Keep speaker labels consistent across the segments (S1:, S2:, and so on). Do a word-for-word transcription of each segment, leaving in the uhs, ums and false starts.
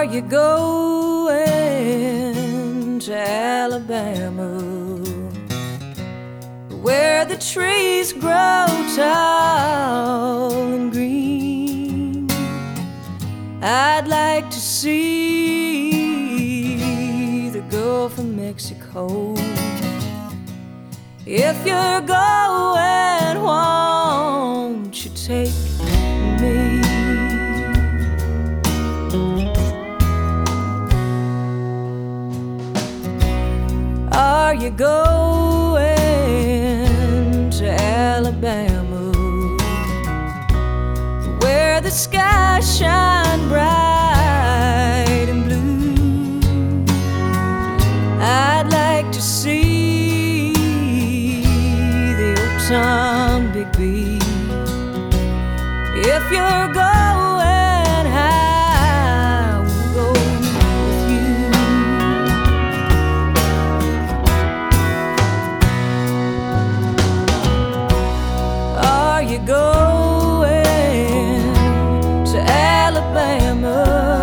S1: Are you going to Alabama, where the trees grow tall and green? I'd like to see the Gulf of Mexico. If you're going, won't you take me? Are you going to Alabama, where the skies shine bright and blue? I'd like to see the oaks on Big Beach. If you're going, I will go with you. Are you going to Alabama,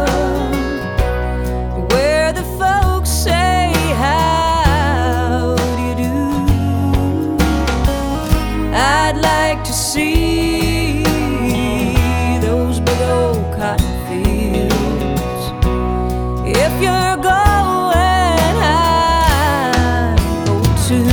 S1: where the folks say how do you do? I'd like to see those big old cotton fields. If you're going, I'll go too.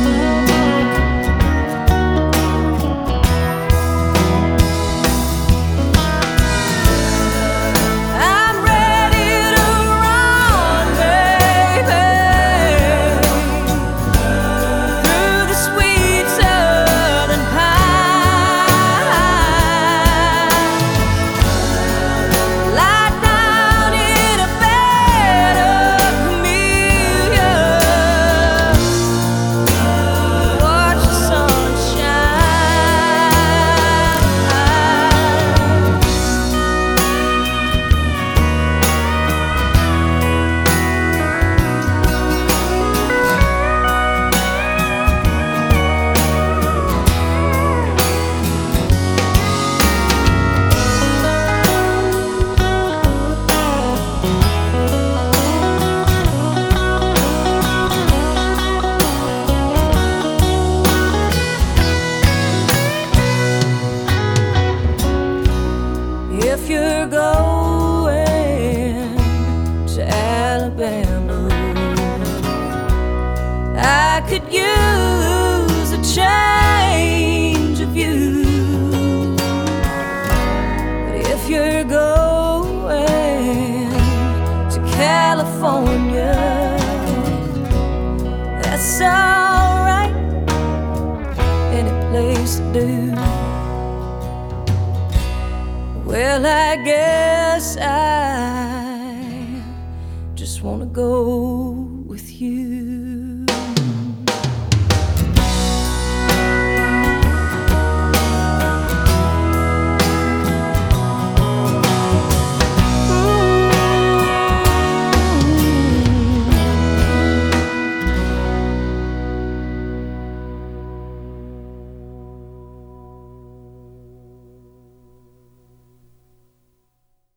S1: If you're going to Alabama, I could use a change of view. But if you're going to California, that's alright, any place to do. Well, I guess I just wanna go with you.